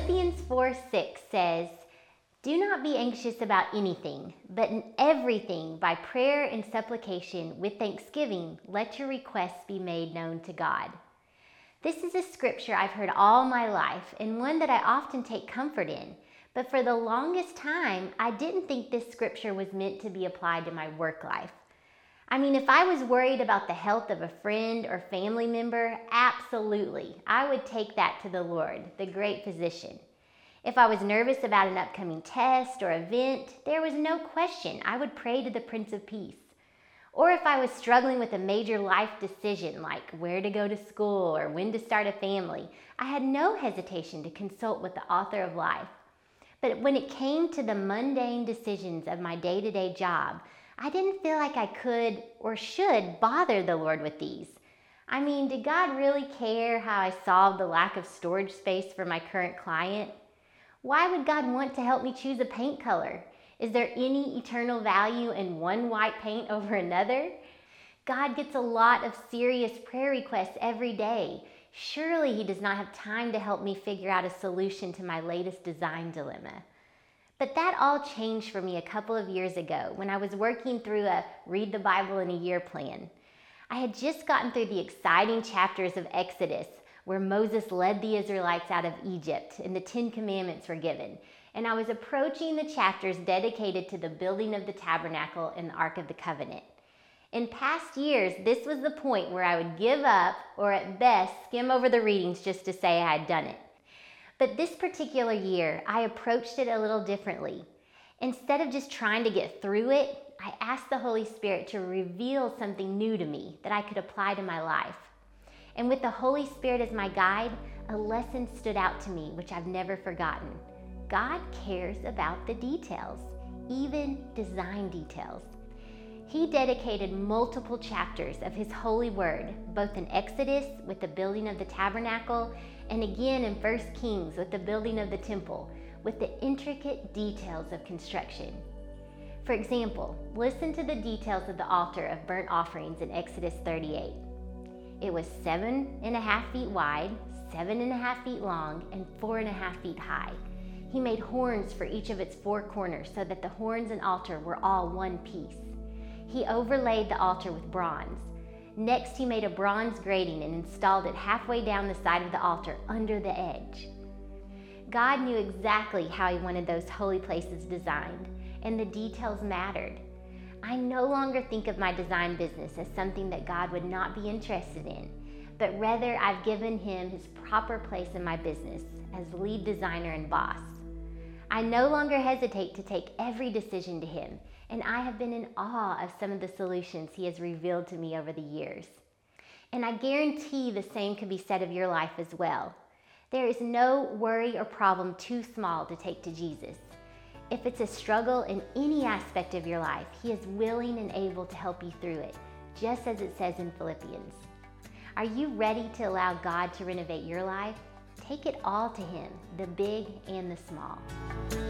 Philippians 4:6 says, "Do not be anxious about anything, but in everything, by prayer and supplication, with thanksgiving, let your requests be made known to God." This is a scripture I've heard all my life and one that I often take comfort in. But for the longest time, I didn't think this scripture was meant to be applied to my work life. I mean, if I was worried about the health of a friend or family member, absolutely, I would take that to the Lord, the great physician. If I was nervous about an upcoming test or event, there was no question I would pray to the Prince of Peace. Or if I was struggling with a major life decision like where to go to school or when to start a family, I had no hesitation to consult with the author of life. But when it came to the mundane decisions of my day-to-day job, I didn't feel like I could or should bother the Lord with these. I mean, did God really care how I solved the lack of storage space for my current client? Why would God want to help me choose a paint color? Is there any eternal value in one white paint over another? God gets a lot of serious prayer requests every day. Surely He does not have time to help me figure out a solution to my latest design dilemma. But that all changed for me a couple of years ago when I was working through a Read the Bible in a Year plan. I had just gotten through the exciting chapters of Exodus, where Moses led the Israelites out of Egypt and the 10 Commandments were given. And I was approaching the chapters dedicated to the building of the tabernacle and the Ark of the Covenant. In past years, this was the point where I would give up or at best skim over the readings just to say I had done it. But this particular year, I approached it a little differently. Instead of just trying to get through it, I asked the Holy Spirit to reveal something new to me that I could apply to my life. And with the Holy Spirit as my guide, a lesson stood out to me which I've never forgotten. God cares about the details, even design details. He dedicated multiple chapters of His holy word, both in Exodus with the building of the tabernacle and again in 1 Kings with the building of the temple, with the intricate details of construction. For example, listen to the details of the altar of burnt offerings in Exodus 38. It was 7.5 feet wide, 7.5 feet long, and 4.5 feet high. He made horns for each of its 4 corners so that the horns and altar were all one piece. He overlaid the altar with bronze. Next, he made a bronze grating and installed it halfway down the side of the altar under the edge. God knew exactly how He wanted those holy places designed, and the details mattered. I no longer think of my design business as something that God would not be interested in, but rather I've given Him His proper place in my business as lead designer and boss. I no longer hesitate to take every decision to Him, and I have been in awe of some of the solutions He has revealed to me over the years. And I guarantee the same could be said of your life as well. There is no worry or problem too small to take to Jesus. If it's a struggle in any aspect of your life, He is willing and able to help you through it, just as it says in Philippians. Are you ready to allow God to renovate your life? Take it all to Him, the big and the small.